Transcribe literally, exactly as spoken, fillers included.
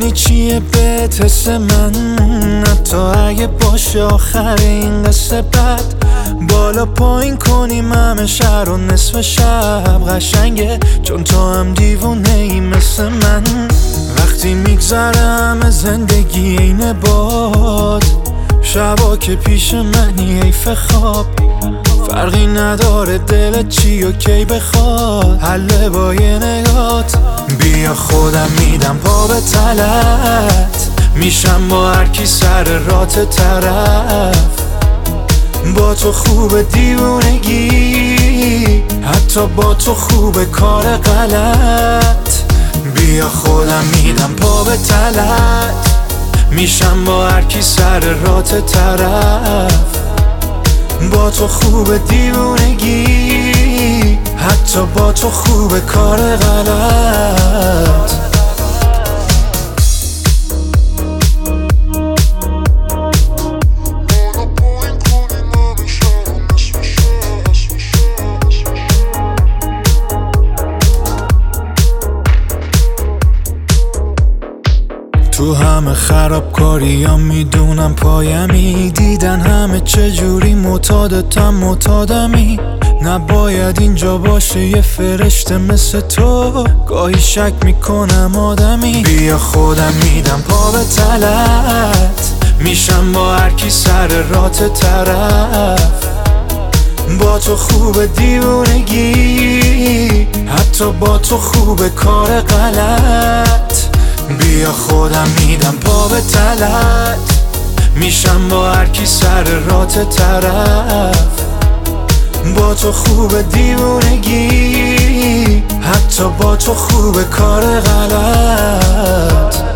میدونی چیه بهت حس من، حتی اگه باشه آخر این قصه بد. بالا پایین کنیم همه شهر و نصف شب قشنگه، چون تو هم دیوونه ای مثل من. وقتی میگذره همه زندگی اینه باد، شبا که پیش منی حیف خواب. فرقی نداره دلت چی و کی بخواد، حله با یه نگات. بیا خودم میدم پا به تلت، میشم با هر کی سر رات طرف. با تو خوب دیوونگی، حتی با تو خوب کار غلط. بیا خودم میدم پا به تلت، میشم با هر کی سر رات طرف. با تو خوب دیوونگی، حتی با تو خوب کار غلط. تو همه خرابکاری ها میدونم پایمی، دیدن همه چجوری معتادتم معتادمی. نباید اینجا باشه یه فرشته مثل تو، گاهی شک میکنم آدمی. بیا خودم میدم پا به تلت، میشم با هر کی سر رات طرف. با تو خوب دیوونگی، حتی با تو خوب کار غلط. بیا خودم میدم پا به تلت، میشم با هر کی سر رات طرف. با تو خوب دیوونگی، حتی با تو خوب کار غلط.